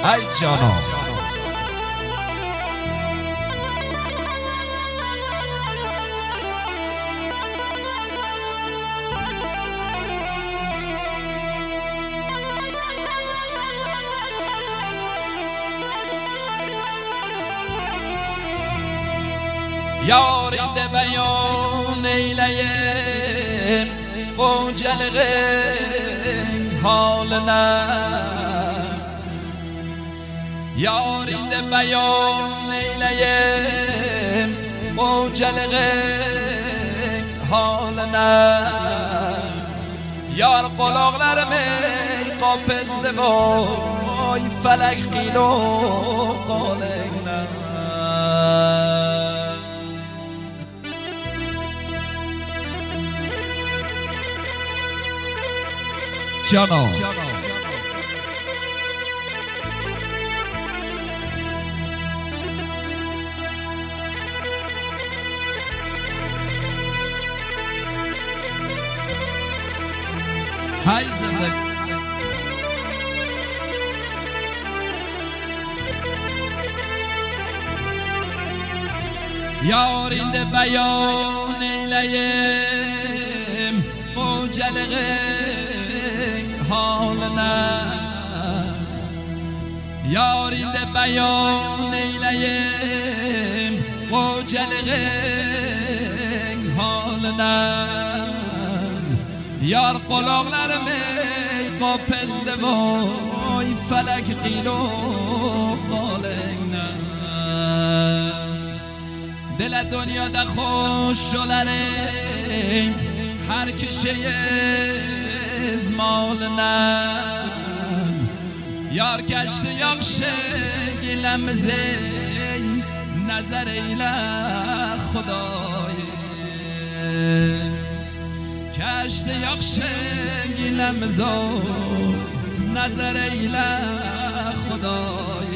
ای جانا یاری ده بیان ایلیم قوجل غیم حال نه یاری ده بیان ایلیم قوجل غیم حال نه یار قلاغlarimi qopildi voy falak qilo qolinglar جانا های زندگی یارنده بیان ایلیم قوجل حال نه یارنده بیان ایلیم قوجل حال نه یار قلاغlarimi qopildi voy falak qilo qolinglar دل دنیادا خوش شلریم هر کشه از مالنم یار گشت یاخشه گیلمزه نظر ایله خدای گشت یاخشه گیلمزه نظر ایله خدای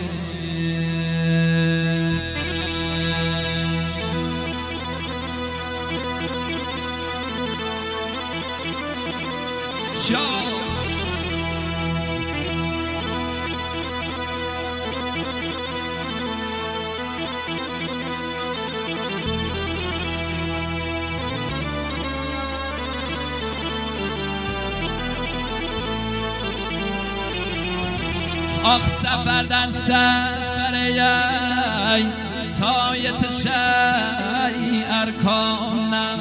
آخ سفردن سفریای تایت شای ارکانم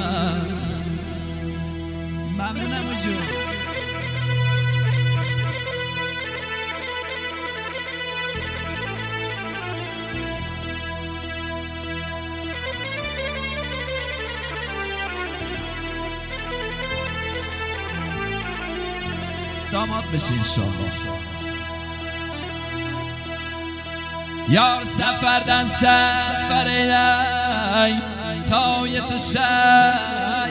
ممنونم جون داماد بشی انشاءالله یار سفردن سفریای تایت شای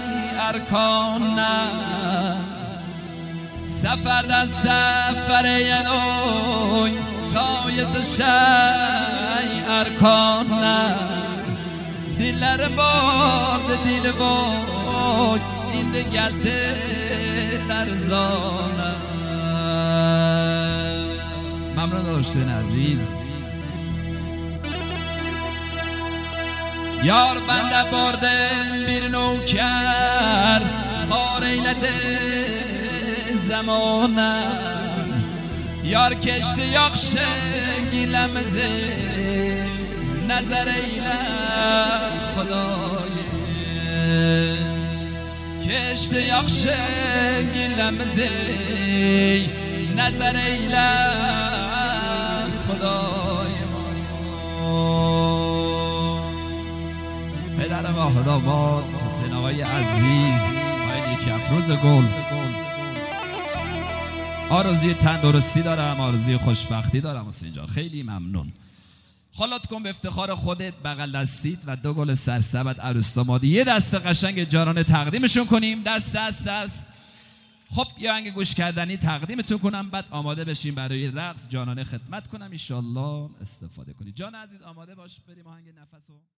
ارکانم سفردن سفریای تایت شای ارکانم دلر بارد دل بای این دگلته لرزانم ممنون داشتین عزیز یار بنده باردن بیر نوکر خار ایلده زمانم یار کشت یاخشه گیلمزه نظر ایله خدای کشت یاخشه گیلمزه نظر ایله خدای پدر واحدآباد حسین آقای عزیز آقای نیک افروز گل آرزوی تندرستی دارم آرزوی خوشبختی دارم حسین جان خیلی ممنون خالات کن به افتخار خودت بغل دستیت و 2 گل سرسبد عروس دامادی یه دست قشنگ جارانه تقدیمشون کنیم دست خب یه آهنگ گوش کردنی تقدیمتون کنم بعد آماده بشیم برای رقص جانانه خدمت کنم ان شاءالله استفاده کنید جان عزیز آماده باش بریم آهنگ نفسو